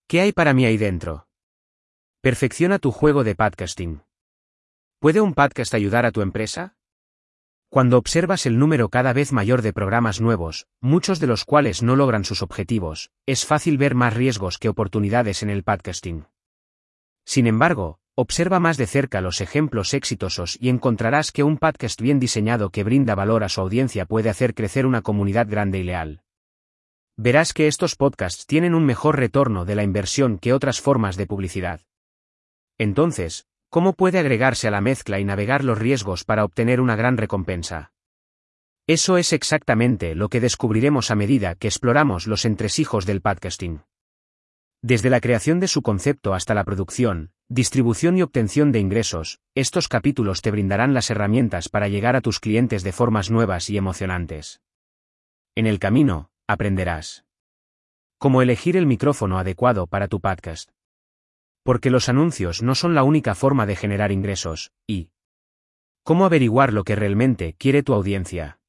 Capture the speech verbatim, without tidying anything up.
¿Qué hay para mí ahí dentro? Perfecciona tu juego de podcasting. ¿Puede un podcast ayudar a tu empresa? Cuando observas el número cada vez mayor de programas nuevos, muchos de los cuales no logran sus objetivos, es fácil ver más riesgos que oportunidades en el podcasting. Sin embargo, observa más de cerca los ejemplos exitosos y encontrarás que un podcast bien diseñado que brinda valor a su audiencia puede hacer crecer una comunidad grande y leal. Verás que estos podcasts tienen un mejor retorno de la inversión que otras formas de publicidad. Entonces, ¿cómo puede agregarse a la mezcla y navegar los riesgos para obtener una gran recompensa? Eso es exactamente lo que descubriremos a medida que exploramos los entresijos del podcasting. Desde la creación de su concepto hasta la producción, distribución y obtención de ingresos, estos capítulos te brindarán las herramientas para llegar a tus clientes de formas nuevas y emocionantes. En el camino, aprenderás cómo elegir el micrófono adecuado para tu podcast. Porque los anuncios no son la única forma de generar ingresos, y cómo averiguar lo que realmente quiere tu audiencia.